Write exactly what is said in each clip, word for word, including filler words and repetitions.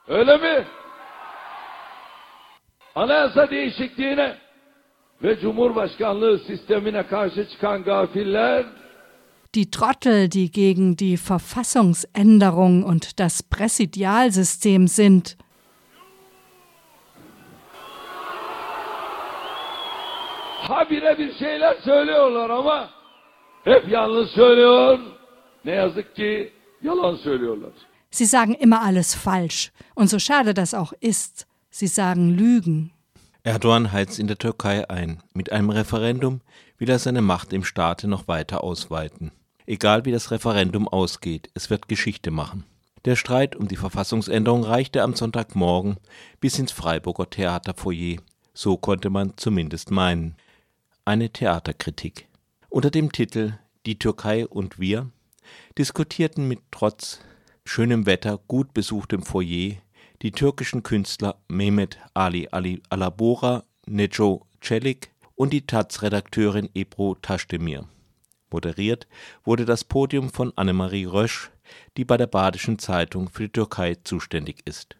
Öyle mi? Anayasa değişikliğine ve Cumhurbaşkanlığı sistemine karşı çıkan gafiller, die Trottel, die gegen die Verfassungsänderung und das Präsidialsystem sind, habire bir şeyler söylüyorlar ama hep yanlış söylüyor. Ne yazık ki yalan söylüyorlar. Sie sagen immer alles falsch. Und so schade das auch ist, sie sagen Lügen. Erdogan heizt in der Türkei ein. Mit einem Referendum will er seine Macht im Staate noch weiter ausweiten. Egal wie das Referendum ausgeht, es wird Geschichte machen. Der Streit um die Verfassungsänderung reichte am Sonntagmorgen bis ins Freiburger Theaterfoyer. So konnte man zumindest meinen. Eine Theaterkritik. Unter dem Titel »Die Türkei und wir« diskutierten mit trotz schönem Wetter gut besuchtem Foyer die türkischen Künstler Mehmet Ali Alabora, Neco Çelik und die Taz-Redakteurin Ebru Taşdemir. Moderiert wurde das Podium von Annemarie Rösch, die bei der Badischen Zeitung für die Türkei zuständig ist.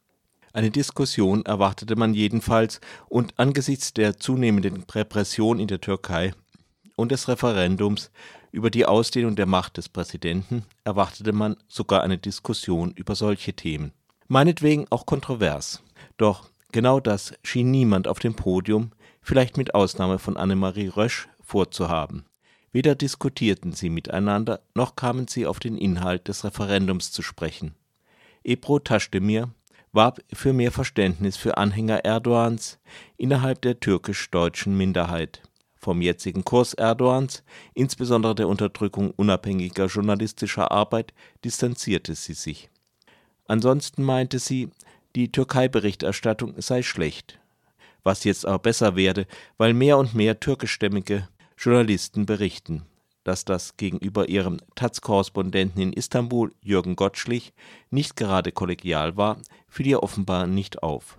Eine Diskussion erwartete man jedenfalls und angesichts der zunehmenden Repression in der Türkei und des Referendums über die Ausdehnung der Macht des Präsidenten erwartete man sogar eine Diskussion über solche Themen. Meinetwegen auch kontrovers. Doch genau das schien niemand auf dem Podium, vielleicht mit Ausnahme von Annemarie Rösch, vorzuhaben. Weder diskutierten sie miteinander, noch kamen sie auf den Inhalt des Referendums zu sprechen. Ebru Taşdemir warb für mehr Verständnis für Anhänger Erdogans innerhalb der türkisch-deutschen Minderheit. Vom jetzigen Kurs Erdogans, insbesondere der Unterdrückung unabhängiger journalistischer Arbeit, distanzierte sie sich. Ansonsten meinte sie, die Türkei-Berichterstattung sei schlecht, was jetzt aber besser werde, weil mehr und mehr türkischstämmige Journalisten berichten, dass das gegenüber ihrem Taz-Korrespondenten in Istanbul, Jürgen Gottschlich, nicht gerade kollegial war, fiel ihr offenbar nicht auf.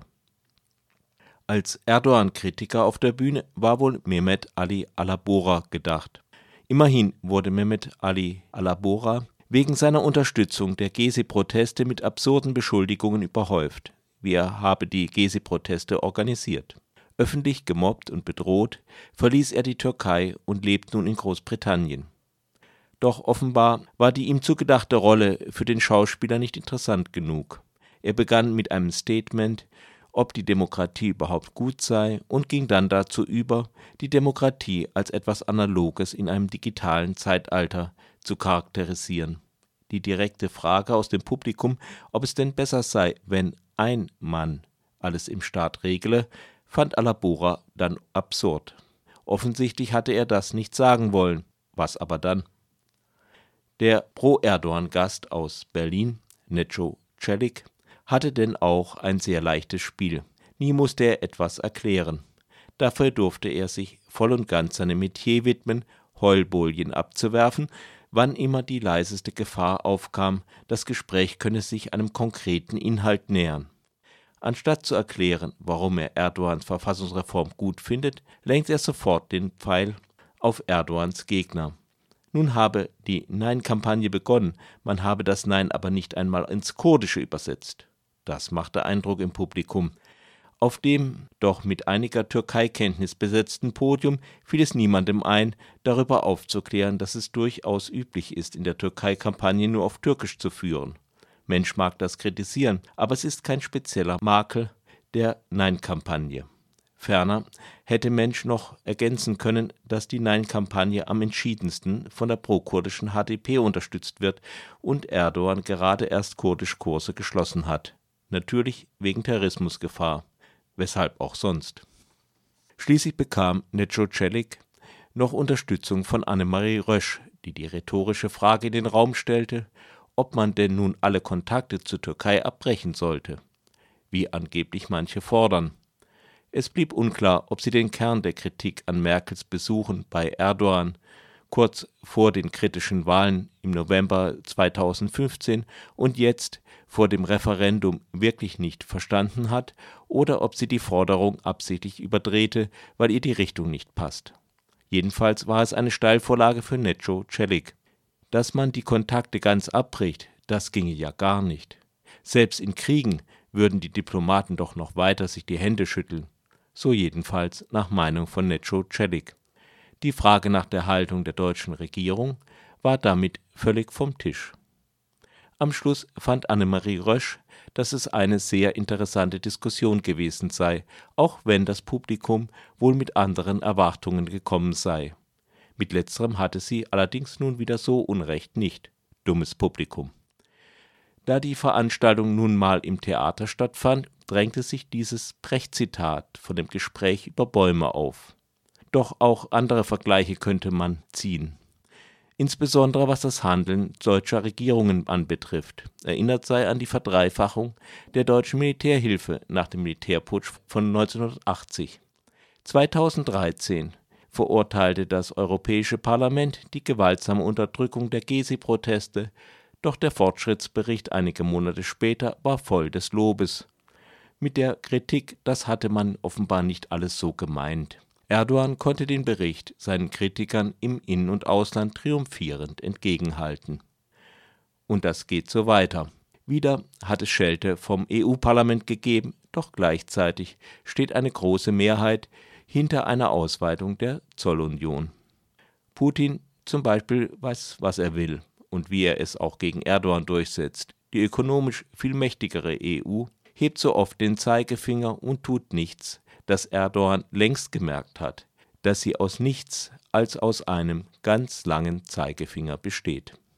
Als Erdogan-Kritiker auf der Bühne war wohl Mehmet Ali Alabora gedacht. Immerhin wurde Mehmet Ali Alabora wegen seiner Unterstützung der Gezi-Proteste mit absurden Beschuldigungen überhäuft, wie er habe die Gezi-Proteste organisiert. Öffentlich gemobbt und bedroht, verließ er die Türkei und lebt nun in Großbritannien. Doch offenbar war die ihm zugedachte Rolle für den Schauspieler nicht interessant genug. Er begann mit einem Statement, ob die Demokratie überhaupt gut sei, und ging dann dazu über, die Demokratie als etwas Analoges in einem digitalen Zeitalter zu charakterisieren. Die direkte Frage aus dem Publikum, ob es denn besser sei, wenn ein Mann alles im Staat regle, fand Alabora dann absurd. Offensichtlich hatte er das nicht sagen wollen. Was aber dann? Der Pro-Erdogan-Gast aus Berlin, Neco Çelik, hatte denn auch ein sehr leichtes Spiel. Nie musste er etwas erklären. Dafür durfte er sich voll und ganz seinem Metier widmen, Heulbolien abzuwerfen, wann immer die leiseste Gefahr aufkam, das Gespräch könne sich einem konkreten Inhalt nähern. Anstatt zu erklären, warum er Erdogans Verfassungsreform gut findet, lenkt er sofort den Pfeil auf Erdogans Gegner. Nun habe die Nein-Kampagne begonnen, man habe das Nein aber nicht einmal ins Kurdische übersetzt. Das machte Eindruck im Publikum. Auf dem doch mit einiger Türkei-Kenntnis besetzten Podium fiel es niemandem ein, darüber aufzuklären, dass es durchaus üblich ist, in der Türkei-Kampagne nur auf Türkisch zu führen. Mensch mag das kritisieren, aber es ist kein spezieller Makel der Nein-Kampagne. Ferner hätte Mensch noch ergänzen können, dass die Nein-Kampagne am entschiedensten von der pro-kurdischen H D P unterstützt wird und Erdogan gerade erst Kurdisch-Kurse geschlossen hat. Natürlich wegen Terrorismusgefahr. Weshalb auch sonst. Schließlich bekam Neco Çelik noch Unterstützung von Annemarie Rösch, die die rhetorische Frage in den Raum stellte, ob man denn nun alle Kontakte zur Türkei abbrechen sollte, wie angeblich manche fordern. Es blieb unklar, ob sie den Kern der Kritik an Merkels Besuchen bei Erdogan kurz vor den kritischen Wahlen im November zweitausendfünfzehn und jetzt vor dem Referendum wirklich nicht verstanden hat oder ob sie die Forderung absichtlich überdrehte, weil ihr die Richtung nicht passt. Jedenfalls war es eine Steilvorlage für Neco Çelik. Dass man die Kontakte ganz abbricht, das ginge ja gar nicht. Selbst in Kriegen würden die Diplomaten doch noch weiter sich die Hände schütteln. So jedenfalls nach Meinung von Neco Celik. Die Frage nach der Haltung der deutschen Regierung war damit völlig vom Tisch. Am Schluss fand Annemarie Rösch, dass es eine sehr interessante Diskussion gewesen sei, auch wenn das Publikum wohl mit anderen Erwartungen gekommen sei. Mit letzterem hatte sie allerdings nun wieder so Unrecht nicht. Dummes Publikum. Da die Veranstaltung nun mal im Theater stattfand, drängte sich dieses Brecht-Zitat von dem Gespräch über Bäume auf. Doch auch andere Vergleiche könnte man ziehen. Insbesondere was das Handeln deutscher Regierungen anbetrifft. Erinnert sei an die Verdreifachung der deutschen Militärhilfe nach dem Militärputsch von neunzehnhundertachtzig. zweitausenddreizehn verurteilte das Europäische Parlament die gewaltsame Unterdrückung der Gezi-Proteste, doch der Fortschrittsbericht einige Monate später war voll des Lobes. Mit der Kritik, das hatte man offenbar nicht alles so gemeint. Erdogan konnte den Bericht seinen Kritikern im In- und Ausland triumphierend entgegenhalten. Und das geht so weiter. Wieder hat es Schelte vom E U-Parlament gegeben, doch gleichzeitig steht eine große Mehrheit hinter einer Ausweitung der Zollunion. Putin zum Beispiel weiß, was er will und wie er es auch gegen Erdogan durchsetzt. Die ökonomisch viel mächtigere E U hebt so oft den Zeigefinger und tut nichts, dass Erdogan längst gemerkt hat, dass sie aus nichts als aus einem ganz langen Zeigefinger besteht.